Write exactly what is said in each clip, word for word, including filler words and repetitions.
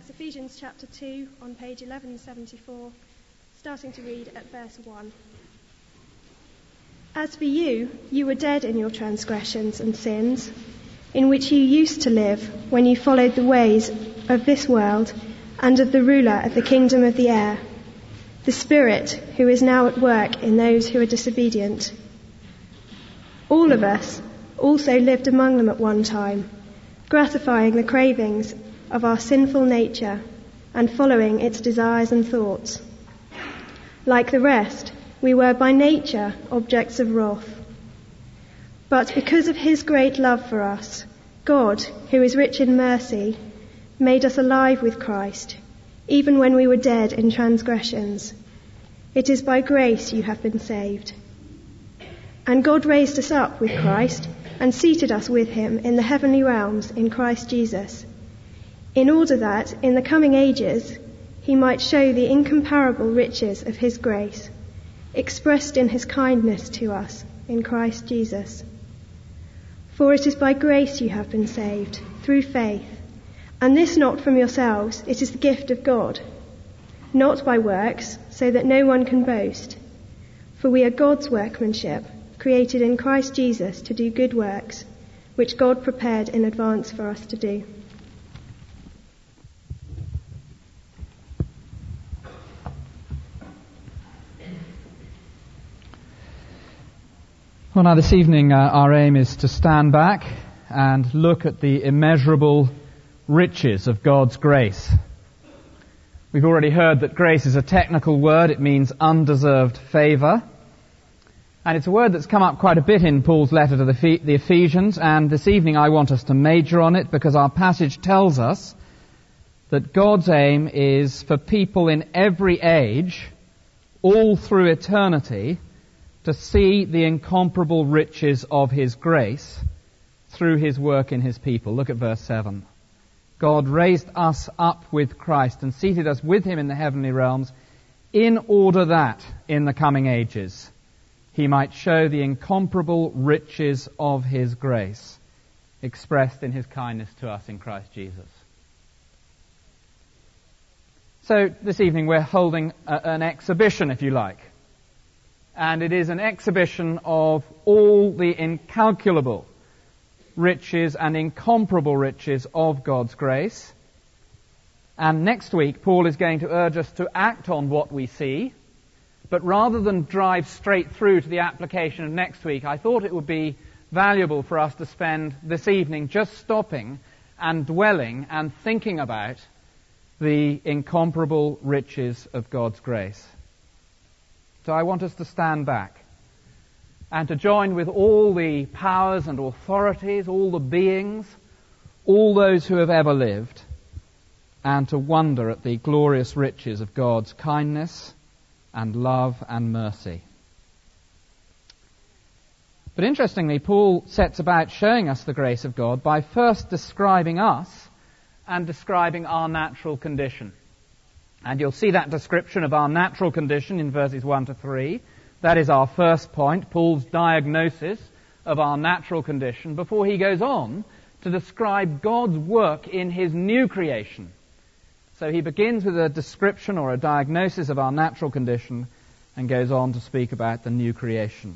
It's Ephesians chapter two on page eleven seventy-four, starting to read at verse one. As for you, you were dead in your transgressions and sins, in which you used to live when you followed the ways of this world and of the ruler of the kingdom of the air, the Spirit who is now at work in those who are disobedient. All of us also lived among them at one time, gratifying the cravings of our sinful nature and following its desires and thoughts. Like the rest, we were by nature objects of wrath. But because of his great love for us, God, who is rich in mercy, made us alive with Christ, even when we were dead in transgressions. It is by grace you have been saved. And God raised us up with Christ and seated us with him in the heavenly realms in Christ Jesus, in order that, in the coming ages, he might show the incomparable riches of his grace, expressed in his kindness to us in Christ Jesus. For it is by grace you have been saved, through faith, and this not from yourselves, it is the gift of God, not by works, so that no one can boast. For we are God's workmanship, created in Christ Jesus to do good works, which God prepared in advance for us to do. Well, now this evening uh, our aim is to stand back and look at the immeasurable riches of God's grace. We've already heard that grace is a technical word. It means undeserved favour. And it's a word that's come up quite a bit in Paul's letter to the, the Ephesians, and this evening I want us to major on it because our passage tells us that God's aim is for people in every age, all through eternity, to see the incomparable riches of his grace through his work in his people. Look at verse seven. God raised us up with Christ and seated us with him in the heavenly realms, in order that, in the coming ages, he might show the incomparable riches of his grace, expressed in his kindness to us in Christ Jesus. So, this evening we're holding a, an exhibition, if you like. And it is an exhibition of all the incalculable riches and incomparable riches of God's grace. And next week, Paul is going to urge us to act on what we see. But rather than drive straight through to the application of next week, I thought it would be valuable for us to spend this evening just stopping and dwelling and thinking about the incomparable riches of God's grace. So I want us to stand back and to join with all the powers and authorities, all the beings, all those who have ever lived, and to wonder at the glorious riches of God's kindness and love and mercy. But interestingly, Paul sets about showing us the grace of God by first describing us and describing our natural condition. And you'll see that description of our natural condition in verses one to three. That is our first point, Paul's diagnosis of our natural condition, before he goes on to describe God's work in his new creation. So he begins with a description or a diagnosis of our natural condition and goes on to speak about the new creation.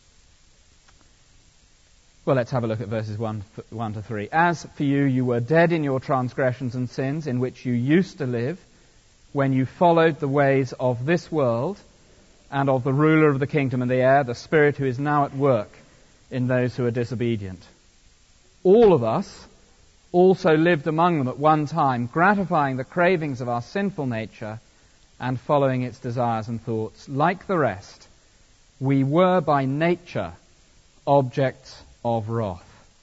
Well, let's have a look at verses one, one to three. As for you, you were dead in your transgressions and sins in which you used to live, when you followed the ways of this world and of the ruler of the kingdom of the air, the Spirit who is now at work in those who are disobedient. All of us also lived among them at one time, gratifying the cravings of our sinful nature and following its desires and thoughts. Like the rest, we were by nature objects of wrath.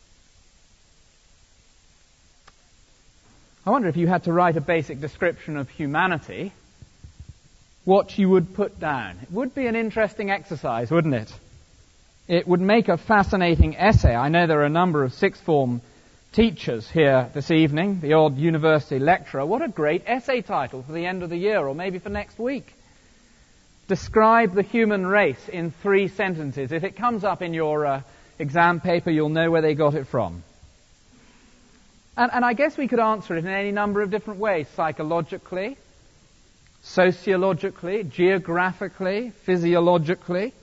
I wonder if you had to write a basic description of humanity, what you would put down. It would be an interesting exercise, wouldn't it? It would make a fascinating essay. I know there are a number of sixth form teachers here this evening, the odd university lecturer. What a great essay title for the end of the year, or maybe for next week. Describe the human race in three sentences. If it comes up in your uh, exam paper, you'll know where they got it from. And, and I guess we could answer it in any number of different ways, psychologically, sociologically, geographically, physiologically.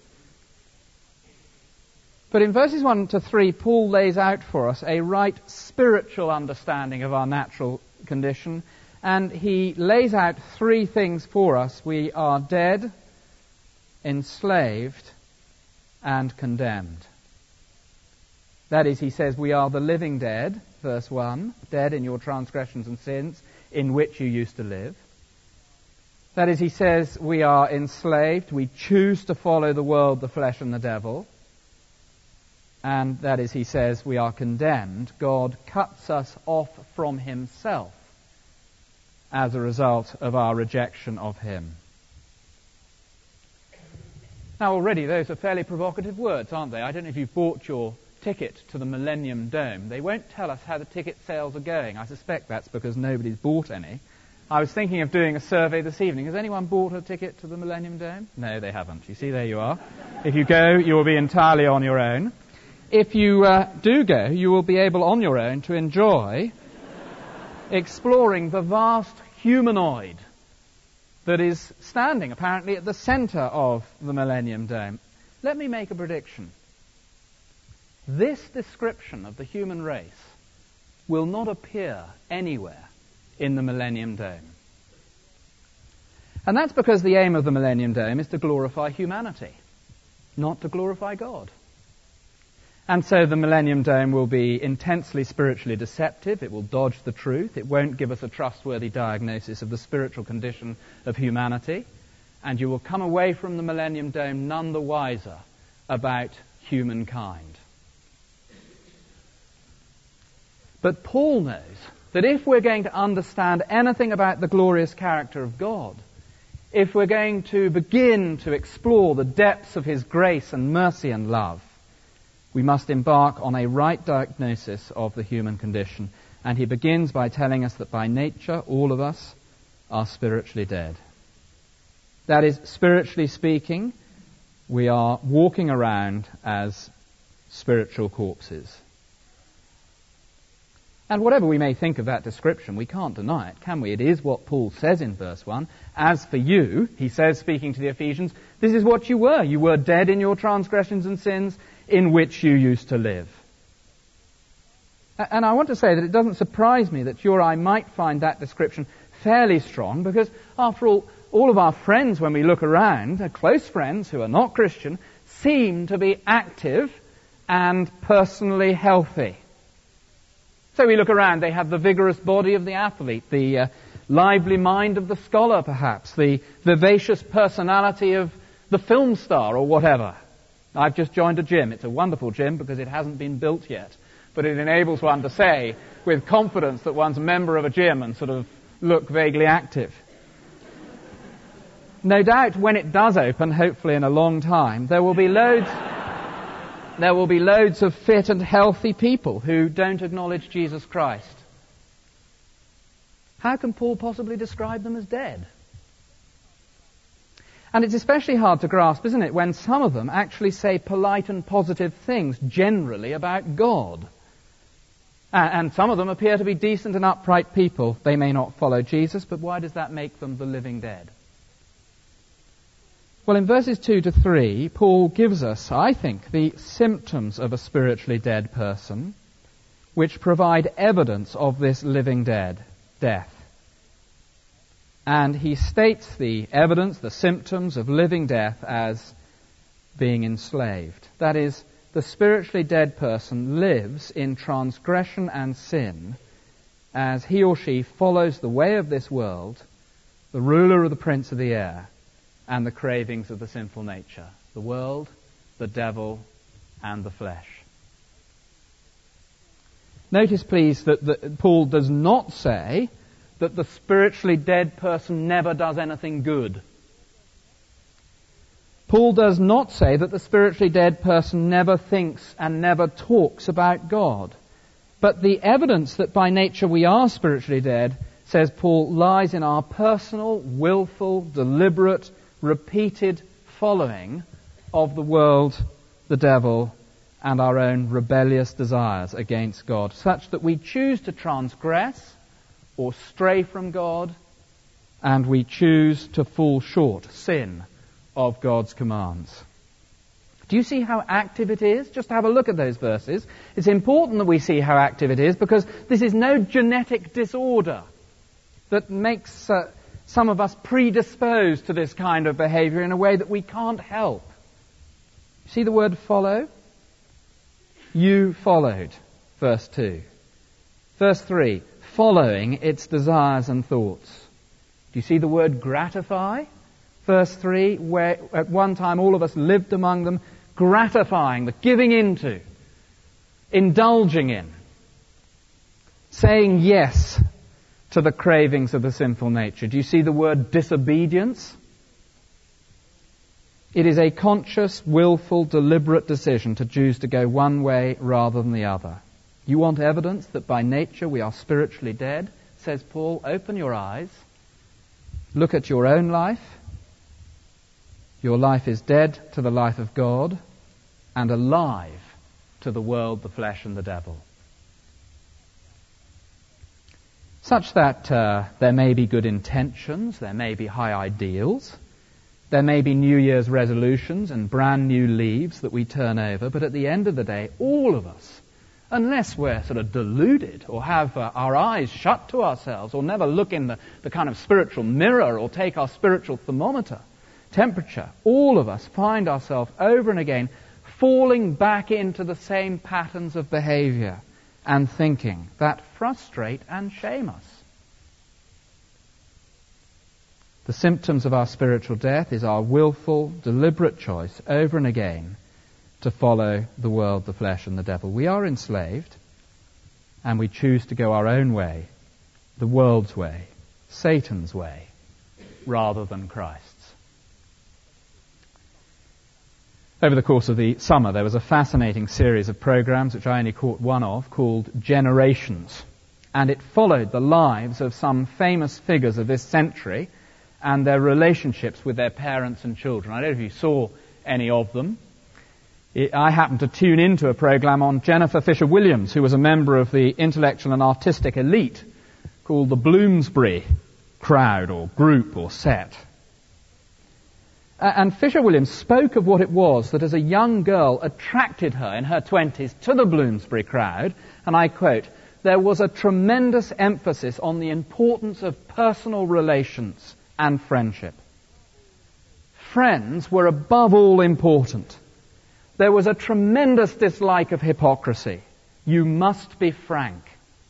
But in verses one to three, Paul lays out for us a right spiritual understanding of our natural condition, and he lays out three things for us. We are dead, enslaved, and condemned. That is, he says, we are the living dead, verse one, dead in your transgressions and sins, in which you used to live. That is, he says, we are enslaved, we choose to follow the world, the flesh, and the devil. And that is, he says, we are condemned. God cuts us off from himself as a result of our rejection of him. Now, already those are fairly provocative words, aren't they? I don't know if you've bought your ticket to the Millennium Dome. They won't tell us how the ticket sales are going. I suspect that's because nobody's bought any. I was thinking of doing a survey this evening. Has anyone bought a ticket to the Millennium Dome? No, they haven't. You see, there you are. If you go, you will be entirely on your own. If you uh, do go, you will be able on your own to enjoy exploring the vast humanoid that is standing apparently at the center of the Millennium Dome. Let me make a prediction. This description of the human race will not appear anywhere in the Millennium Dome. And that's because the aim of the Millennium Dome is to glorify humanity, not to glorify God. And so the Millennium Dome will be intensely spiritually deceptive. It will dodge the truth. It won't give us a trustworthy diagnosis of the spiritual condition of humanity. And you will come away from the Millennium Dome none the wiser about humankind. But Paul knows that if we're going to understand anything about the glorious character of God, if we're going to begin to explore the depths of his grace and mercy and love, we must embark on a right diagnosis of the human condition. And he begins by telling us that by nature, all of us are spiritually dead. That is, spiritually speaking, we are walking around as spiritual corpses. And whatever we may think of that description, we can't deny it, can we? It is what Paul says in verse one. As for you, he says, speaking to the Ephesians, this is what you were. You were dead in your transgressions and sins, in which you used to live. And I want to say that it doesn't surprise me that you or I might find that description fairly strong, because after all, all of our friends, when we look around, they're close friends who are not Christian, seem to be active and personally healthy. So we look around, they have the vigorous body of the athlete, the uh, lively mind of the scholar perhaps, the vivacious personality of the film star or whatever. I've just joined a gym. It's a wonderful gym because it hasn't been built yet. But it enables one to say with confidence that one's a member of a gym and sort of look vaguely active. No doubt when it does open, hopefully in a long time, there will be loads... There will be loads of fit and healthy people who don't acknowledge Jesus Christ. How can Paul possibly describe them as dead? And it's especially hard to grasp, isn't it, when some of them actually say polite and positive things generally about God. And some of them appear to be decent and upright people. They may not follow Jesus, but why does that make them the living dead? Well, in verses two to three, Paul gives us, I think, the symptoms of a spiritually dead person, which provide evidence of this living dead, death. And he states the evidence, the symptoms of living death as being enslaved. That is, the spiritually dead person lives in transgression and sin as he or she follows the way of this world, the ruler of the prince of the air, and the cravings of the sinful nature, the world, the devil, and the flesh. Notice, please, that the, Paul does not say that the spiritually dead person never does anything good. Paul does not say that the spiritually dead person never thinks and never talks about God. But the evidence that by nature we are spiritually dead, says Paul, lies in our personal, willful, deliberate, repeated following of the world, the devil, and our own rebellious desires against God, such that we choose to transgress or stray from God, and we choose to fall short, sin, of God's commands. Do you see how active it is? Just have a look at those verses. It's important that we see how active it is, because this is no genetic disorder that makes uh, some of us predisposed to this kind of behavior in a way that we can't help. See the word follow? You followed, verse two. Verse three, following its desires and thoughts. Do you see the word gratify? Verse three, where at one time all of us lived among them, gratifying, the giving into, indulging in, saying yes to the cravings of the sinful nature. Do you see the word disobedience? It is a conscious, willful, deliberate decision to choose to go one way rather than the other. You want evidence that by nature we are spiritually dead? Says Paul, open your eyes. Look at your own life. Your life is dead to the life of God and alive to the world, the flesh, and the devil. Such that uh, there may be good intentions, there may be high ideals, there may be New Year's resolutions and brand new leaves that we turn over, but at the end of the day, all of us, unless we're sort of deluded or have uh, our eyes shut to ourselves or never look in the, the kind of spiritual mirror or take our spiritual thermometer, temperature, all of us find ourselves over and again falling back into the same patterns of behavior and thinking that frustrate and shame us. The symptoms of our spiritual death is our willful, deliberate choice over and again to follow the world, the flesh, and the devil. We are enslaved, and we choose to go our own way, the world's way, Satan's way, rather than Christ's. Over the course of the summer, there was a fascinating series of programs, which I only caught one of, called Generations. And it followed the lives of some famous figures of this century and their relationships with their parents and children. I don't know if you saw any of them. It, I happened to tune into a program on Jennifer Fisher-Williams, who was a member of the intellectual and artistic elite called the Bloomsbury crowd or group or set. And Fisher-Williams spoke of what it was that as a young girl attracted her in her twenties to the Bloomsbury crowd, and I quote, there was a tremendous emphasis on the importance of personal relations and friendship. Friends were above all important. There was a tremendous dislike of hypocrisy. You must be frank.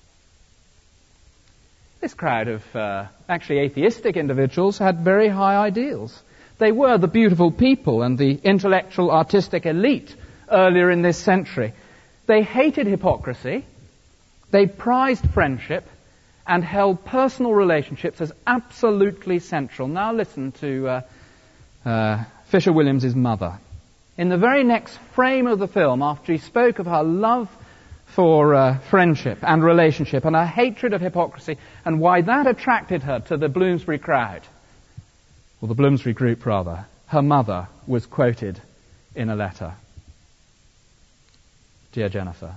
This crowd of uh, actually atheistic individuals had very high ideals. They were the beautiful people and the intellectual, artistic elite earlier in this century. They hated hypocrisy, they prized friendship, and held personal relationships as absolutely central. Now listen to uh, uh, Fisher-Williams' mother. In the very next frame of the film, after she spoke of her love for uh, friendship and relationship and her hatred of hypocrisy and why that attracted her to the Bloomsbury crowd, or the Bloomsbury group rather, her mother was quoted in a letter. Dear Jennifer,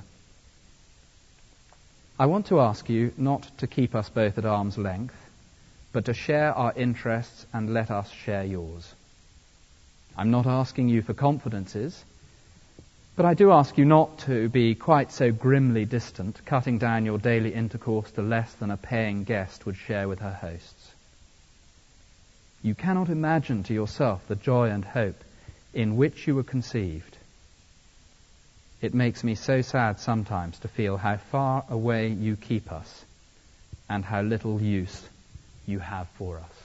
I want to ask you not to keep us both at arm's length, but to share our interests and let us share yours. I'm not asking you for confidences, but I do ask you not to be quite so grimly distant, cutting down your daily intercourse to less than a paying guest would share with her hosts. You cannot imagine to yourself the joy and hope in which you were conceived. It makes me so sad sometimes to feel how far away you keep us and how little use you have for us.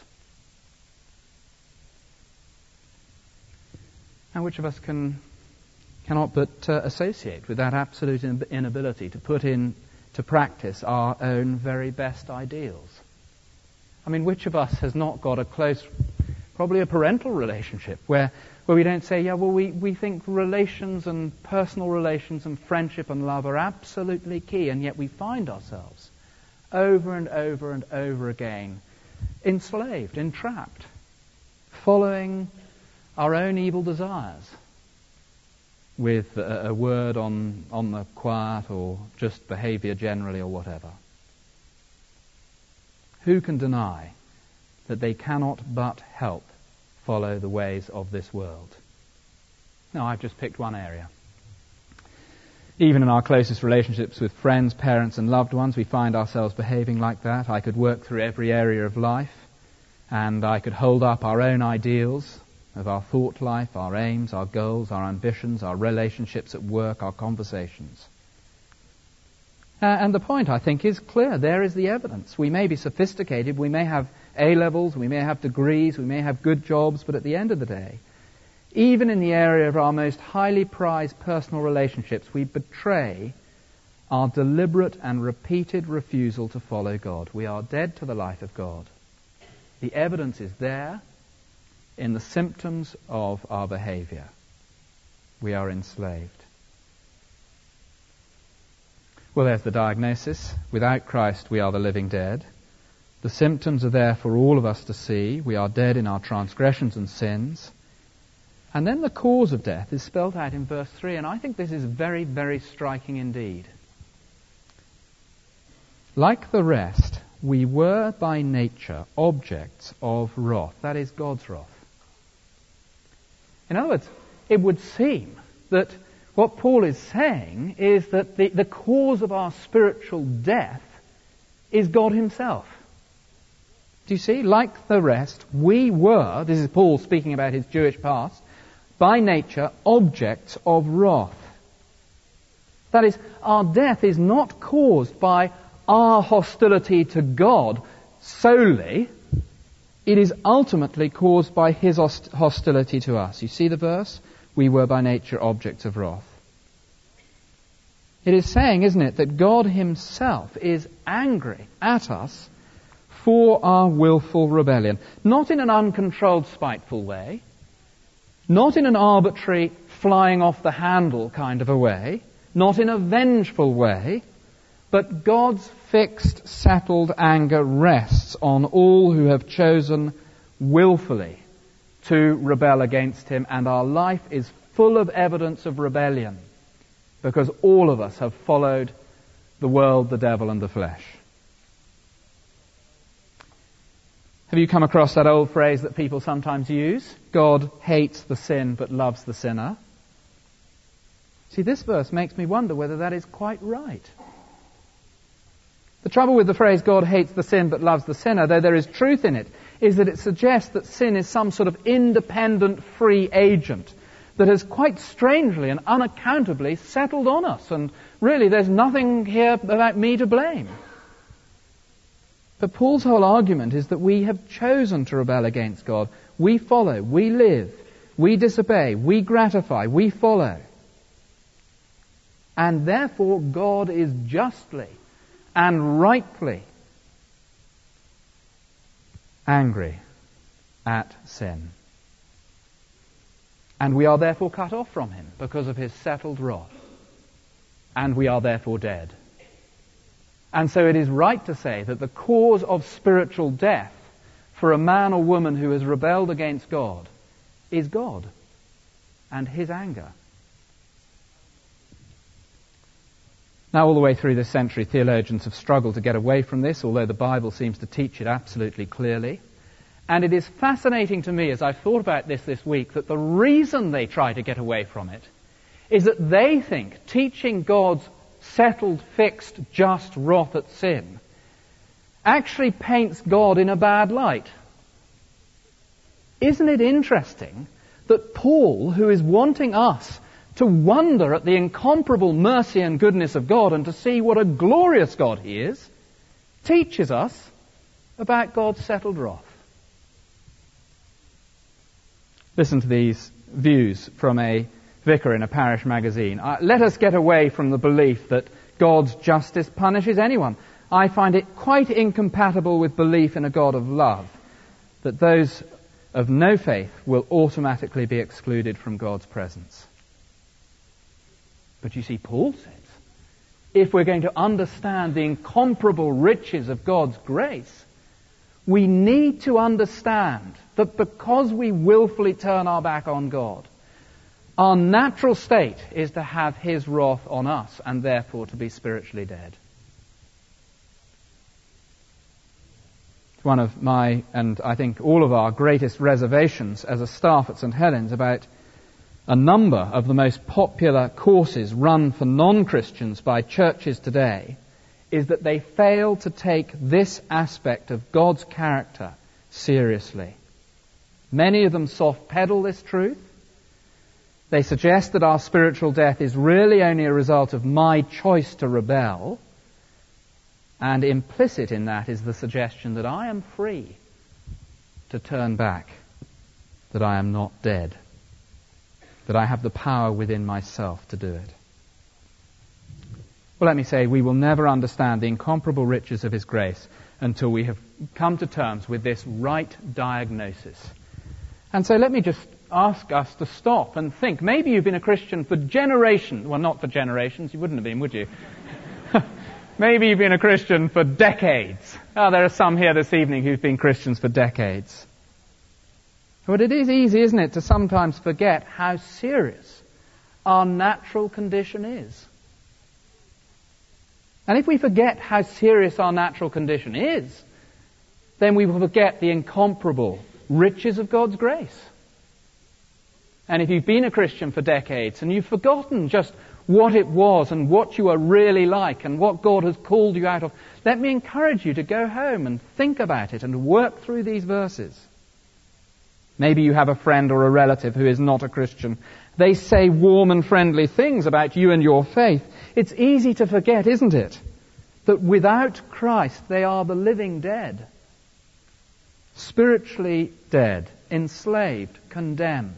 Now, which of us can cannot but uh, associate with that absolute inability to put into practice our own very best ideals? I mean, which of us has not got a close, probably a parental relationship, where where we don't say, yeah, well, we, we think relations and personal relations and friendship and love are absolutely key, and yet we find ourselves over and over and over again enslaved, entrapped, following our own evil desires. with a, a word on, on the quiet or just behaviour generally or whatever. Who can deny that they cannot but help follow the ways of this world? Now, I've just picked one area. Even in our closest relationships with friends, parents and loved ones, we find ourselves behaving like that. I could work through every area of life, and I could hold up our own ideals of our thought life, our aims, our goals, our ambitions, our relationships at work, our conversations. Uh, and the point, I think, is clear. There is the evidence. We may be sophisticated, we may have A-levels, we may have degrees, we may have good jobs, but at the end of the day, even in the area of our most highly prized personal relationships, we betray our deliberate and repeated refusal to follow God. We are dead to the life of God. The evidence is there in the symptoms of our behavior. We are enslaved. Well, there's the diagnosis. Without Christ, we are the living dead. The symptoms are there for all of us to see. We are dead in our transgressions and sins. And then the cause of death is spelt out in verse three, and I think this is very, very striking indeed. Like the rest, we were by nature objects of wrath. That is God's wrath. In other words, it would seem that what Paul is saying is that the, the cause of our spiritual death is God himself. Do you see? Like the rest, we were, this is Paul speaking about his Jewish past, by nature objects of wrath. That is, our death is not caused by our hostility to God solely. It is ultimately caused by his host- hostility to us. You see the verse? We were by nature objects of wrath. It is saying, isn't it, that God himself is angry at us for our willful rebellion. Not in an uncontrolled, spiteful way. Not in an arbitrary, flying off the handle kind of a way. Not in a vengeful way. But God's fixed, settled anger rests on all who have chosen willfully to rebel against him, and our life is full of evidence of rebellion because all of us have followed the world, the devil, and the flesh. Have you come across that old phrase that people sometimes use? God hates the sin but loves the sinner. See, this verse makes me wonder whether that is quite right. The trouble with the phrase, God hates the sin but loves the sinner, though there is truth in it, is that it suggests that sin is some sort of independent, free agent that has quite strangely and unaccountably settled on us. And really, there's nothing here about me to blame. But Paul's whole argument is that we have chosen to rebel against God. We follow, we live, we disobey, we gratify, we follow. And therefore, God is justly and rightly angry at sin. And we are therefore cut off from him because of his settled wrath. And we are therefore dead. And so it is right to say that the cause of spiritual death for a man or woman who has rebelled against God is God and his anger. Now, all the way through this century, theologians have struggled to get away from this, although the Bible seems to teach it absolutely clearly. And it is fascinating to me, as I've thought about this this week, that the reason they try to get away from it is that they think teaching God's settled, fixed, just wrath at sin actually paints God in a bad light. Isn't it interesting that Paul, who is wanting us to wonder at the incomparable mercy and goodness of God and to see what a glorious God he is, teaches us about God's settled wrath? Listen to these views from a vicar in a parish magazine. Uh, let us get away from the belief that God's justice punishes anyone. I find it quite incompatible with belief in a God of love that those of no faith will automatically be excluded from God's presence. But you see, Paul says, if we're going to understand the incomparable riches of God's grace, we need to understand that because we willfully turn our back on God, Our natural state is to have his wrath on us and therefore to be spiritually dead. One of my, and I think all of our greatest reservations as a staff at St Helens about a number of the most popular courses run for non-Christians by churches today is that they fail to take this aspect of God's character seriously. Many of them soft-pedal this truth. They suggest that our spiritual death is really only a result of my choice to rebel, and implicit in that is the suggestion that I am free to turn back, that I am not dead, that I have the power within myself to do it. Well, let me say, we will never understand the incomparable riches of his grace until we have come to terms with this right diagnosis. And so let me just ask us to stop and think. Maybe you've been a Christian for generations. Well, not for generations. You wouldn't have been, would you? Maybe you've been a Christian for decades. Oh, there are some here this evening who've been Christians for decades. But it is easy, isn't it, to sometimes forget how serious our natural condition is. And if we forget how serious our natural condition is, then we will forget the incomparable riches of God's grace. And if you've been a Christian for decades and you've forgotten just what it was and what you are really like and what God has called you out of, let me encourage you to go home and think about it and work through these verses. Maybe you have a friend or a relative who is not a Christian. They say warm and friendly things about you and your faith. It's easy to forget, isn't it, that without Christ they are the living dead. Spiritually dead, enslaved, condemned.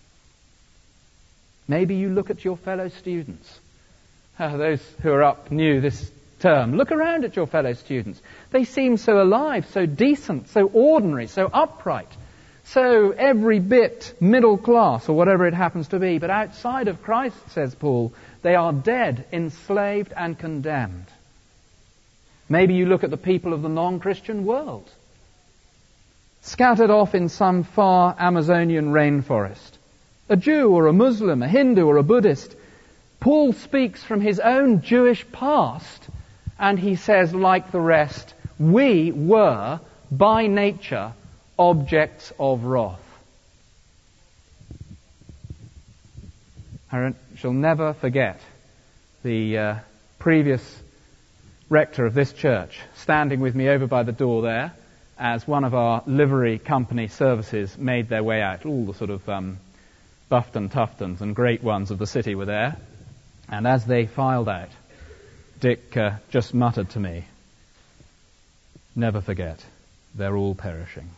Maybe you look at your fellow students. Uh, those who are up new this term, look around at your fellow students. They seem so alive, so decent, so ordinary, so upright, so every bit middle class or whatever it happens to be. But outside of Christ, says Paul, they are dead, enslaved and condemned. Maybe you look at the people of the non-Christian world, scattered off in some far Amazonian rainforest. A Jew or a Muslim, a Hindu or a Buddhist. Paul speaks from his own Jewish past, and he says, like the rest, we were, by nature, objects of wrath. I shall never forget the uh, previous rector of this church standing with me over by the door there as one of our livery company services made their way out. All the sort of um, Bufton Tuftons and great ones of the city were there. And as they filed out, Dick uh, just muttered to me, never forget, they're all perishing.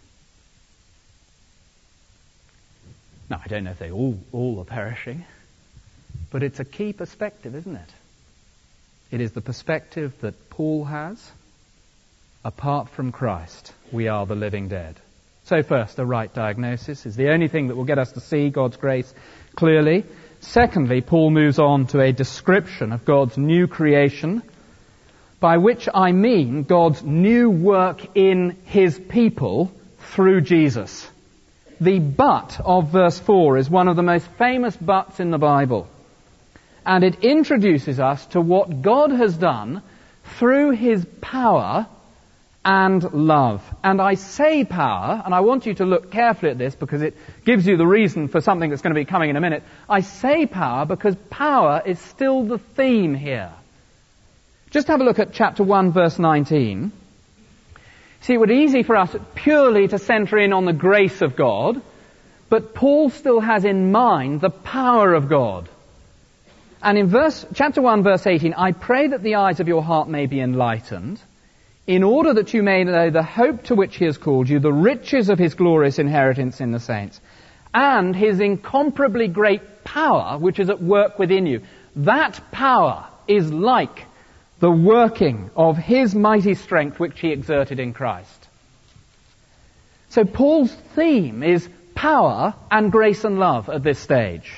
Now, I don't know if they all, all are perishing, but it's a key perspective, isn't it? It is the perspective that Paul has. Apart from Christ, we are the living dead. So first, a right diagnosis is the only thing that will get us to see God's grace clearly. Secondly, Paul moves on to a description of God's new creation, by which I mean God's new work in his people through Jesus. The but of verse four is one of the most famous buts in the Bible. And it introduces us to what God has done through his power and love. And I say power, and I want you to look carefully at this because it gives you the reason for something that's going to be coming in a minute. I say power because power is still the theme here. Just have a look at chapter one, verse nineteen. See, it would be easy for us purely to centre in on the grace of God, but Paul still has in mind the power of God. And in verse, chapter one, verse eighteen, I pray that the eyes of your heart may be enlightened, in order that you may know the hope to which he has called you, the riches of his glorious inheritance in the saints, and his incomparably great power which is at work within you. That power is like the working of his mighty strength which he exerted in Christ. So Paul's theme is power and grace and love at this stage.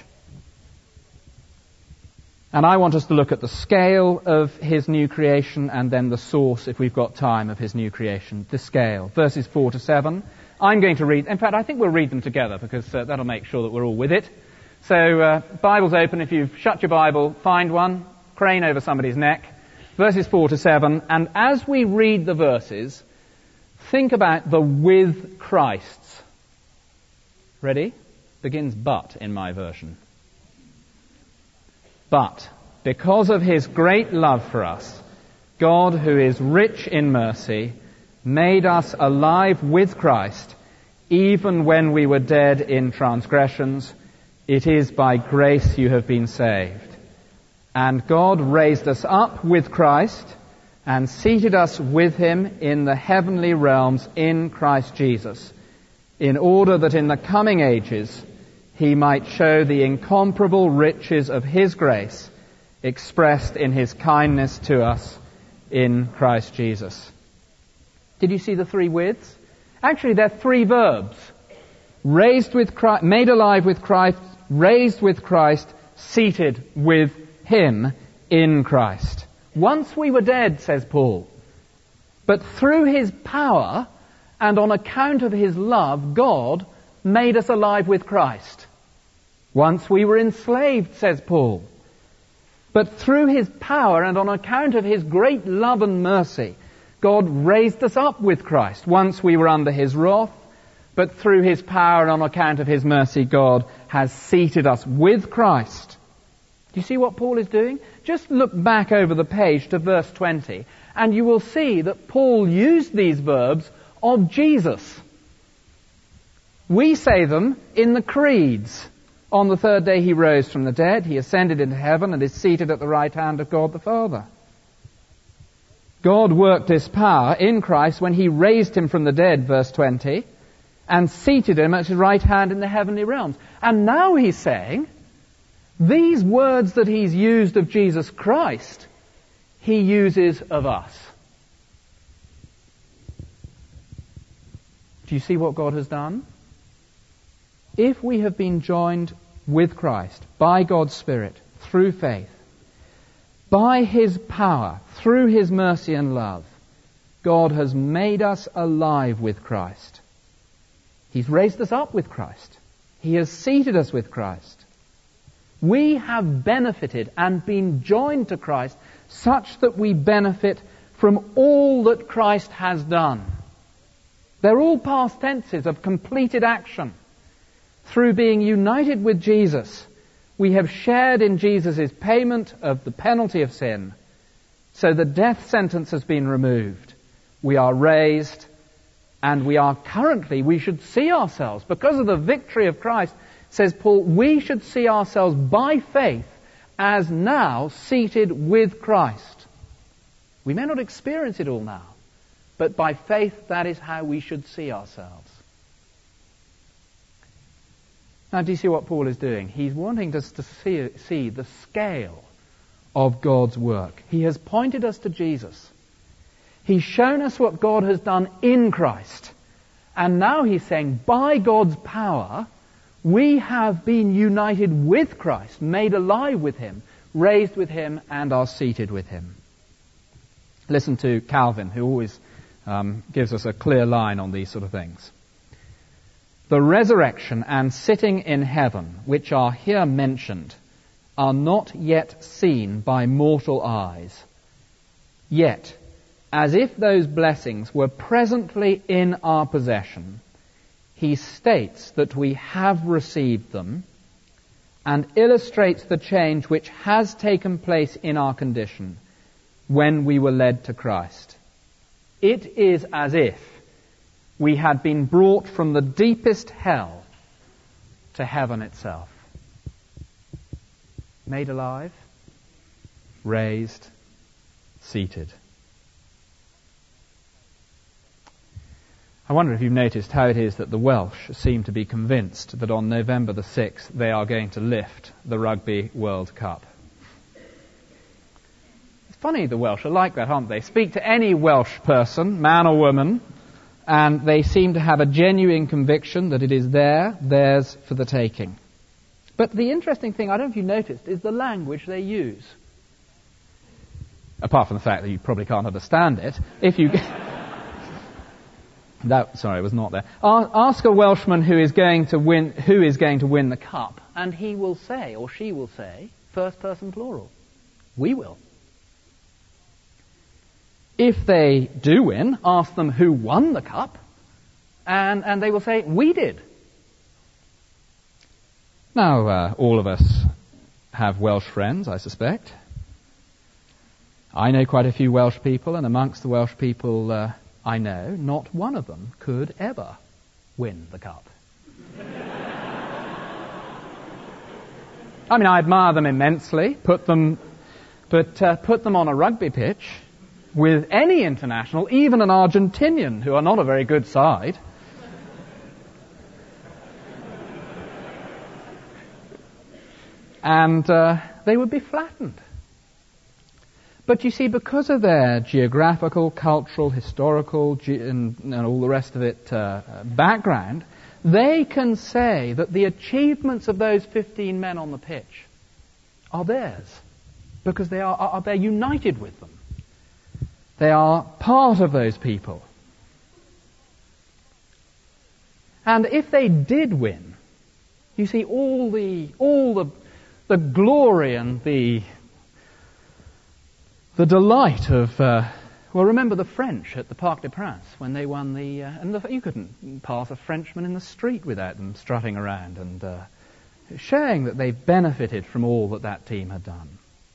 And I want us to look at the scale of his new creation and then the source, if we've got time, of his new creation. The scale. Verses four to seven. I'm going to read, in fact, I think we'll read them together because uh, that'll make sure that we're all with it. So, uh, Bible's open. If you've shut your Bible, find one, crane over somebody's neck, verses four to seven, and as we read the verses, think about the with Christs. Ready? Begins but in my version. But, because of his great love for us, God, who is rich in mercy, made us alive with Christ, even when we were dead in transgressions. It is by grace you have been saved. And God raised us up with Christ and seated us with him in the heavenly realms in Christ Jesus, in order that in the coming ages he might show the incomparable riches of his grace expressed in his kindness to us in Christ Jesus. Did you see the three withs? Actually, they're three verbs. Raised with Christ, made alive with Christ, raised with Christ, seated with him in Christ. Once we were dead, says Paul, but through his power and on account of his love, God made us alive with Christ. Once we were enslaved, says Paul, but through his power and on account of his great love and mercy, God raised us up with Christ. Once we were under his wrath, but through his power and on account of his mercy, God has seated us with Christ. Do you see what Paul is doing? Just look back over the page to verse twenty, and you will see that Paul used these verbs of Jesus. We say them in the creeds. On the third day he rose from the dead, he ascended into heaven and is seated at the right hand of God the Father. God worked his power in Christ when he raised him from the dead, verse twenty, and seated him at his right hand in the heavenly realms. And now he's saying, these words that he's used of Jesus Christ, he uses of us. Do you see what God has done? If we have been joined with Christ by God's Spirit through faith, by his power, through his mercy and love, God has made us alive with Christ. He's raised us up with Christ. He has seated us with Christ. We have benefited and been joined to Christ such that we benefit from all that Christ has done. They're all past tenses of completed action. Through being united with Jesus, we have shared in Jesus' payment of the penalty of sin. So the death sentence has been removed. We are raised, and we are currently, we should see ourselves, because of the victory of Christ, says Paul, we should see ourselves by faith as now seated with Christ. We may not experience it all now, but by faith that is how we should see ourselves. Now, do you see what Paul is doing? He's wanting us to see, see the scale of God's work. He has pointed us to Jesus. He's shown us what God has done in Christ. And now he's saying, by God's power, we have been united with Christ, made alive with him, raised with him, and are seated with him. Listen to Calvin, who always um, gives us a clear line on these sort of things. The resurrection and sitting in heaven, which are here mentioned, are not yet seen by mortal eyes. Yet, as if those blessings were presently in our possession, he states that we have received them and illustrates the change which has taken place in our condition when we were led to Christ. It is as if we had been brought from the deepest hell to heaven itself. Made alive, raised, seated. I wonder if you've noticed how it is that the Welsh seem to be convinced that on November the sixth they are going to lift the Rugby World Cup. It's funny, the Welsh are like that, aren't they? Speak to any Welsh person, man or woman, and they seem to have a genuine conviction that it is there, theirs for the taking. But the interesting thing, I don't know if you noticed, is the language they use. Apart from the fact that you probably can't understand it, if you... That, sorry, it was not there. Ask a Welshman who is going to win, who is going to win the cup, and he will say, or she will say, first person plural. We will. If they do win, ask them who won the cup, and, and they will say, we did. Now, uh, all of us have Welsh friends, I suspect. I know quite a few Welsh people, and amongst the Welsh people uh, I know, not one of them could ever win the cup. I mean, I admire them immensely, put them, but uh, put them on a rugby pitch with any international, even an Argentinian, who are not a very good side. And uh, they would be flattened. But you see, because of their geographical, cultural, historical, ge- and, and all the rest of it uh, background, they can say that the achievements of those fifteen men on the pitch are theirs, because they are, are they're united with them. They are part of those people. And if they did win, you see, all the all the the glory and the The delight of, uh, well, remember the French at the Parc des Princes when they won the, uh, and the, you couldn't pass a Frenchman in the street without them strutting around and uh, showing that they benefited from all that that team had done.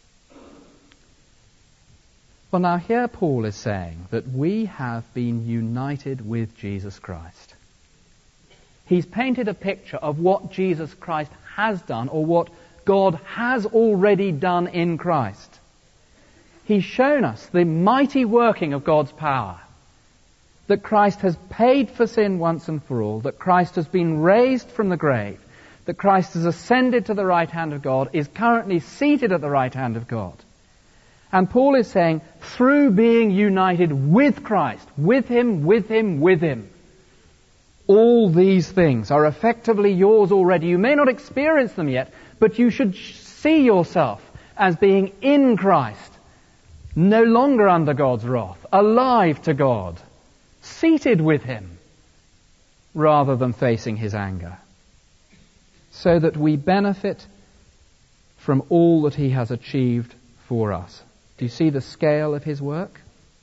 Well, now here Paul is saying that we have been united with Jesus Christ. He's painted a picture of what Jesus Christ has done, or what God has already done in Christ. He's shown us the mighty working of God's power, that Christ has paid for sin once and for all, that Christ has been raised from the grave, that Christ has ascended to the right hand of God, is currently seated at the right hand of God. And Paul is saying, through being united with Christ, with Him, with Him, with Him, all these things are effectively yours already. You may not experience them yet, but you should see yourself as being in Christ, no longer under God's wrath, alive to God, seated with Him, rather than facing His anger, so that we benefit from all that He has achieved for us. Do you see the scale of His work?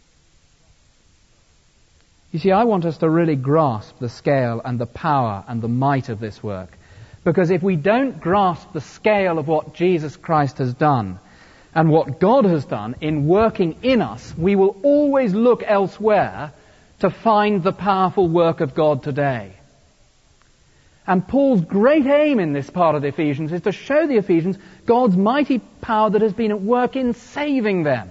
You see, I want us to really grasp the scale and the power and the might of this work, because if we don't grasp the scale of what Jesus Christ has done, and what God has done in working in us, we will always look elsewhere to find the powerful work of God today. And Paul's great aim in this part of the Ephesians is to show the Ephesians God's mighty power that has been at work in saving them.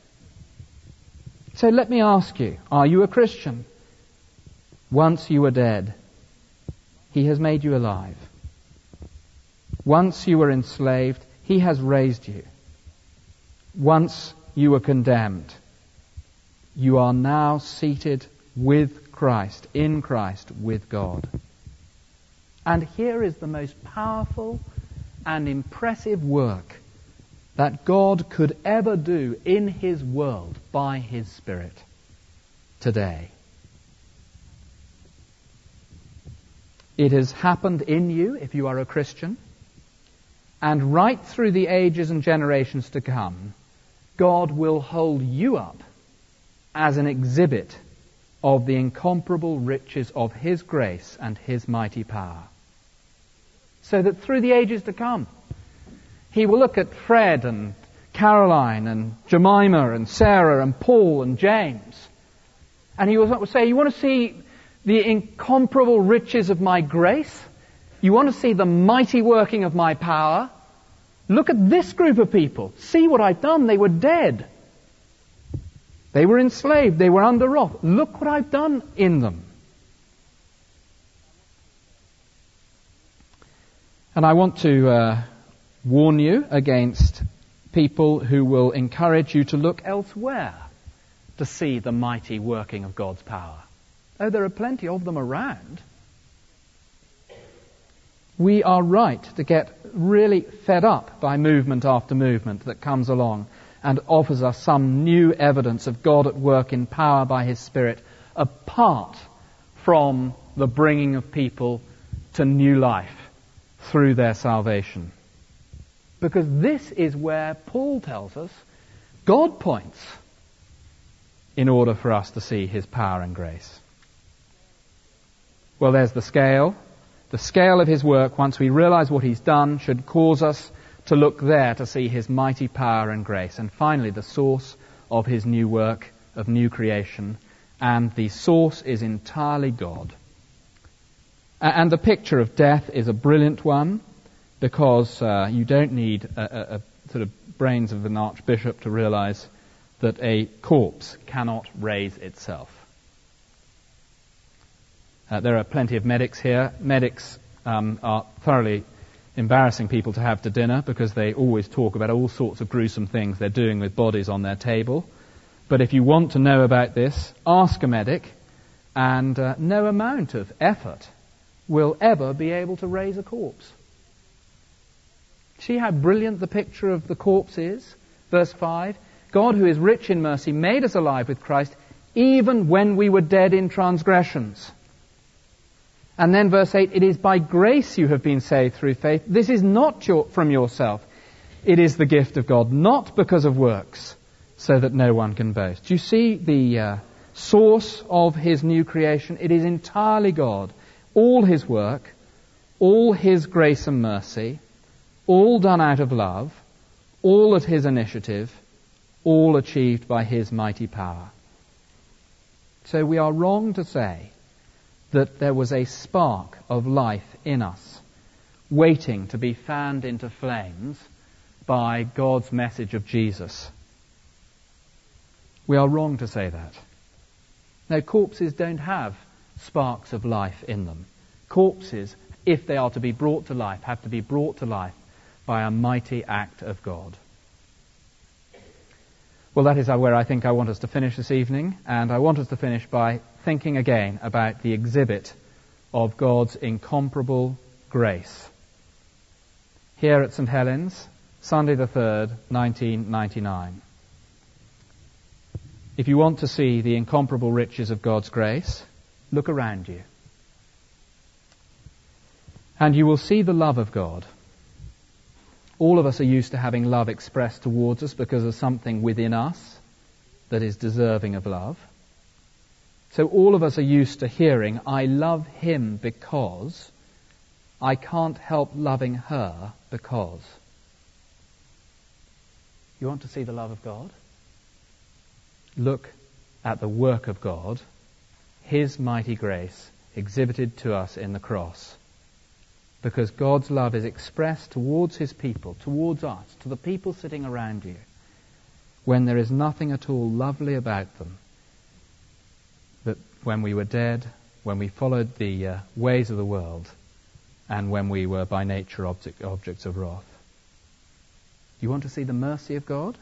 So let me ask you, are you a Christian? Once you were dead, He has made you alive. Once you were enslaved, He has raised you. Once you were condemned, you are now seated with Christ, in Christ, with God. And here is the most powerful and impressive work that God could ever do in His world by His Spirit today. It has happened in you if you are a Christian, and right through the ages and generations to come, God will hold you up as an exhibit of the incomparable riches of His grace and His mighty power. So that through the ages to come, He will look at Fred and Caroline and Jemima and Sarah and Paul and James, and He will say, you want to see the incomparable riches of my grace? You want to see the mighty working of my power? Look at this group of people. See what I've done. They were dead. They were enslaved. They were under wrath. Look what I've done in them. And I want to uh, warn you against people who will encourage you to look elsewhere to see the mighty working of God's power. Oh, there are plenty of them around. We are right to get really fed up by movement after movement that comes along and offers us some new evidence of God at work in power by His Spirit, apart from the bringing of people to new life through their salvation. Because this is where Paul tells us God points in order for us to see his power and grace. Well, there's the scale. The scale of his work, once we realize what he's done, should cause us to look there to see his mighty power and grace. And finally, the source of his new work, of new creation. And the source is entirely God. And the picture of death is a brilliant one, because uh, you don't need a, a, a sort of brains of an archbishop to realize that a corpse cannot raise itself. Uh, there are plenty of medics here. Medics um, are thoroughly embarrassing people to have to dinner because they always talk about all sorts of gruesome things they're doing with bodies on their table. But if you want to know about this, ask a medic, and uh, no amount of effort will ever be able to raise a corpse. See how brilliant the picture of the corpse is? Verse five, God, who is rich in mercy, made us alive with Christ even when we were dead in transgressions. And then verse eight, it is by grace you have been saved through faith. This is not your, from yourself. It is the gift of God, not because of works, so that no one can boast. Do you see the uh, source of his new creation? It is entirely God. All his work, all his grace and mercy, all done out of love, all at his initiative, all achieved by his mighty power. So we are wrong to say that there was a spark of life in us, waiting to be fanned into flames by God's message of Jesus. We are wrong to say that. No, corpses don't have sparks of life in them. Corpses, if they are to be brought to life, have to be brought to life by a mighty act of God. Well, that is where I think I want us to finish this evening, and I want us to finish by thinking again about the exhibit of God's incomparable grace. Here at Saint Helens, Sunday the third, nineteen ninety-nine. If you want to see the incomparable riches of God's grace, look around you. And you will see the love of God. All of us are used to having love expressed towards us because of something within us that is deserving of love. So all of us are used to hearing, I love him because, I can't help loving her because. You want to see the love of God? Look at the work of God, his mighty grace exhibited to us in the cross. Because God's love is expressed towards his people, towards us, to the people sitting around you, when there is nothing at all lovely about them. That when we were dead, when we followed the uh, ways of the world, and when we were by nature object, objects of wrath. You want to see the mercy of God?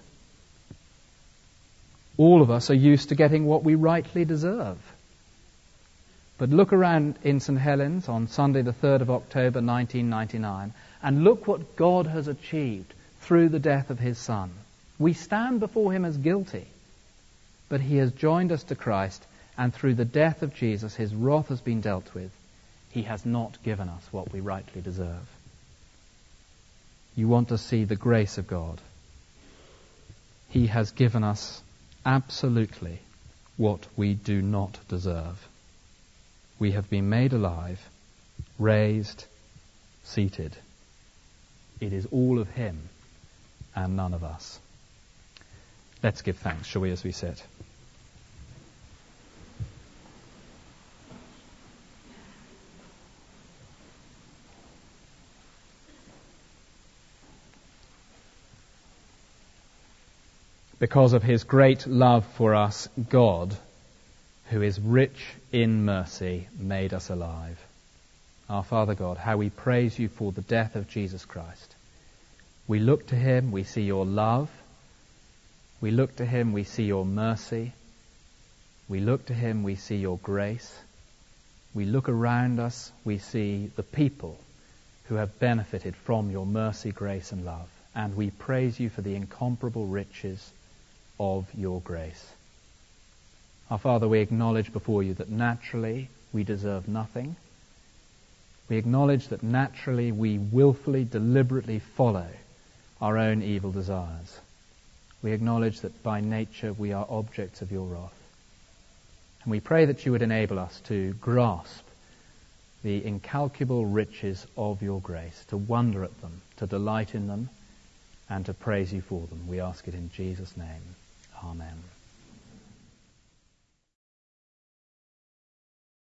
All of us are used to getting what we rightly deserve. But look around in Saint Helens on Sunday the third of October nineteen ninety-nine and look what God has achieved through the death of his Son. We stand before him as guilty, but he has joined us to Christ, and through the death of Jesus his wrath has been dealt with. He has not given us what we rightly deserve. You want to see the grace of God. He has given us absolutely what we do not deserve. We have been made alive, raised, seated. It is all of him and none of us. Let's give thanks, shall we, as we sit. Because of his great love for us, God, who is rich in mercy, made us alive. Our Father God, how we praise you for the death of Jesus Christ. We look to him, we see your love. We look to him, we see your mercy. We look to him, we see your grace. We look around us, we see the people who have benefited from your mercy, grace, and love. And we praise you for the incomparable riches of your grace. Our Father, we acknowledge before you that naturally we deserve nothing. We acknowledge that naturally we willfully, deliberately follow our own evil desires. We acknowledge that by nature we are objects of your wrath. And we pray that you would enable us to grasp the incalculable riches of your grace, to wonder at them, to delight in them, and to praise you for them. We ask it in Jesus' name.